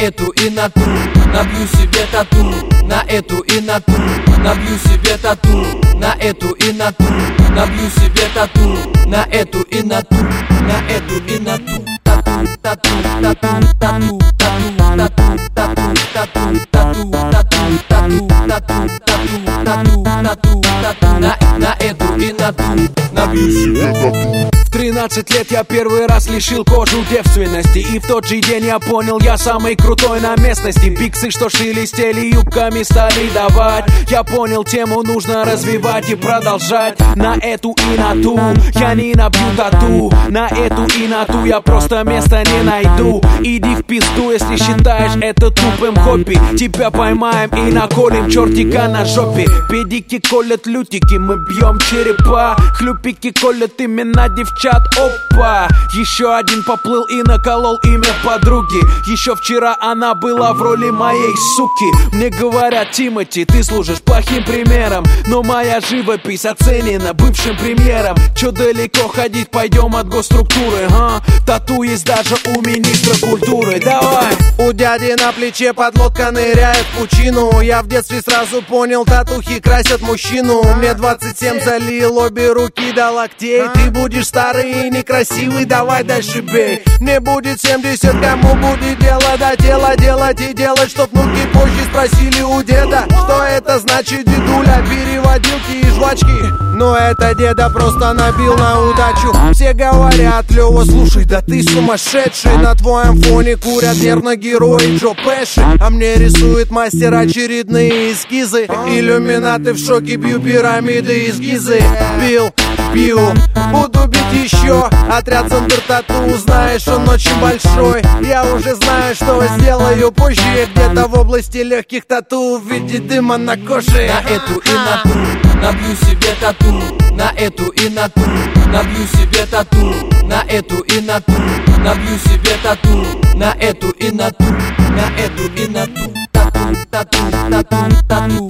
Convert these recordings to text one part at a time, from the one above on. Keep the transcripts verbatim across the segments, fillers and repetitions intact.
эту и на ту, набью себе тату. На эту и на ту, набью себе тату. На эту и на ту, набью себе тату. На эту и на ту, на эту и на ту. Тату, тату, тату, тату, тату, тату, тату, тату, тату, тату, тату, тату, тату, тату, тату. На, на эту и на ту, набью себе тату. В тринадцать лет я первый раз лишил кожу девственности, и в тот же день я понял, я самый крутой на местности. Биксы, что шелестели юбками, стали давать. Я понял, тему нужно развивать и продолжать. На эту и на ту я не набью тату. На эту и на ту я просто места не найду. Иди в пизду, если считаешь это тупым хобби. Тебя поймаем и наколем чертика на жопе. Педики колят лютики, мы бьем черепа. Хлюпики колят имена девчат. Опа! Еще один поплыл и наколол имя подруги. Еще вчера она была в роли моей суки. Мне говорят: Тимати, ты служишь плохим примером, но моя живопись оценена бывшим премьером. Че далеко ходить, пойдем от госструктуры, а? Тату есть даже у министра культуры. Давай! У дяди на плече подлодка ныряет в пучину. Я в детстве сразу понял, татухи красят мужчину. Мне двадцать семь, залил обе руки до локтей. Ты будешь старый и некрасивый, давай дальше бей. Мне будет семьдесят, кому будет дело до тела делать и делать, чтоб внуки позже спросили у деда, что это значит, дедуля, переводилки и жвачки. Но это деда просто набил на удачу. Все говорят: Лёва, слушай, да ты сумасшедший. На твоем фоне курят нервно герои Джо Пэши, а мне рисует мастер очередные эскизы. Иллюминаты в шоке, бью пирамиды из Гизы. Бил, бью, буду бить еще. Отряд Зандер Тату, знаешь, он очень большой. Я уже знаю, что сделаю позже. Где-то в области легких тату в виде дыма на коже. На эту и на ту, набью себе тату. На эту и на ту, набью себе тату. На эту и на ту, набью себе тату. На эту и на ту, на эту и на ту. Тату, тату, тату, тату,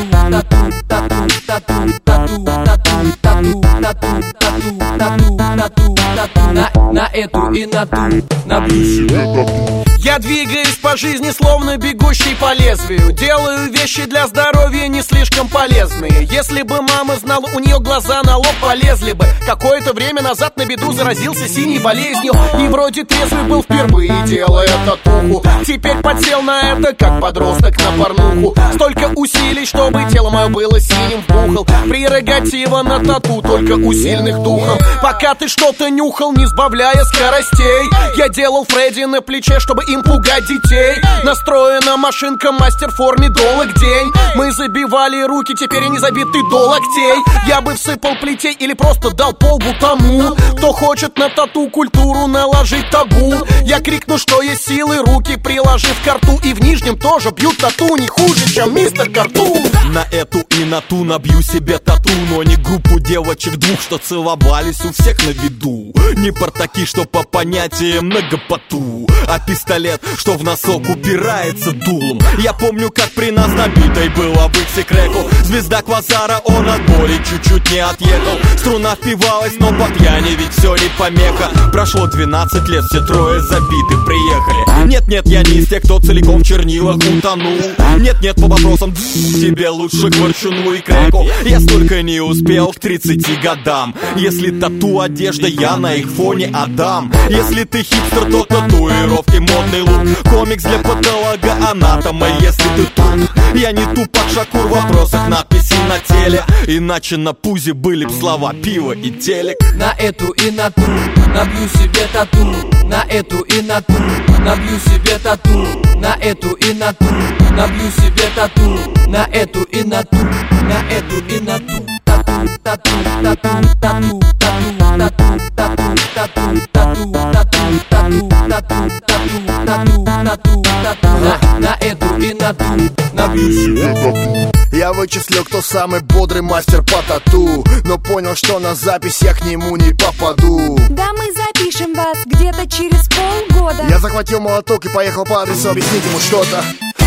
тату, тату, тату, тату, тату, тату, тату, тату, тату, тату, тату, тату. На, на эту и на ту, набью себе тату. Я двигаюсь по жизни, словно бегущий по лезвию. Делаю вещи для здоровья не слишком полезные. Если бы мама знала, у нее глаза на лоб полезли бы. Какое-то время назад на беду заразился синей болезнью. И вроде трезвый был впервые, делая татуху. Теперь подсел на это, как подросток на порнуху. Столько усилий, чтобы тело мое было синим вбухал. Прерогатива на тату только у сильных духом. Пока ты что-то нюхал, не сбавляя скоростей, я делал Фредди на плече, чтобы им пугать детей. Настроена машинка, мастер в форме до локтей. Мы забивали руки, теперь они забиты до локтей. Я бы всыпал плетей или просто дал полбу тому, кто хочет на тату культуру наложить табу. Я крикну, что есть силы, руки приложив к рту. И в нижнем тоже бьют тату не хуже, чем мистер Картун. На эту и на ту набью себе тату, но не группу девочек двух, что целовались у всех на виду. Не портаки, что по понятиям многопоту, а пистолет, что в носок упирается дулом. Я помню, как при нас набитой было быть секреку. Звезда Квазара, он от боли чуть-чуть не отъехал. Струна впивалась, но по пьяни ведь все не помеха. Прошло двенадцать лет, все трое забиты приехали. Нет-нет, я не из тех, кто целиком в чернилах утонул. Нет-нет, по вопросам тебе лучше к ворчуну и креку. Я столько не успел к тридцати годам. Если тату одежда, я на их фоне Адам. Если ты хипстер, то татуировки, модный лук. Комикс для патолога анатома, если ты тут. Я не тупак Шакур в вопросах надписи на теле. Иначе на пузе были б слова пиво и телек. На эту и на ту, набью себе тату. На эту и на ту, набью себе тату. На эту и на ту, набью себе тату. На эту и на ту, на эту и на ту. Тату, тату, тату, тату, тату, тату, тату, тату, тату, тату, тату, тату, тату, тату, тату. На, на эту и на ту, набью себе тату. Я вычислил, кто самый бодрый мастер по тату, но понял, что на запись я к нему не попаду. Да мы запишем вас где-то через полгода. Я захватил молоток и поехал по адресу объяснить ему что-то.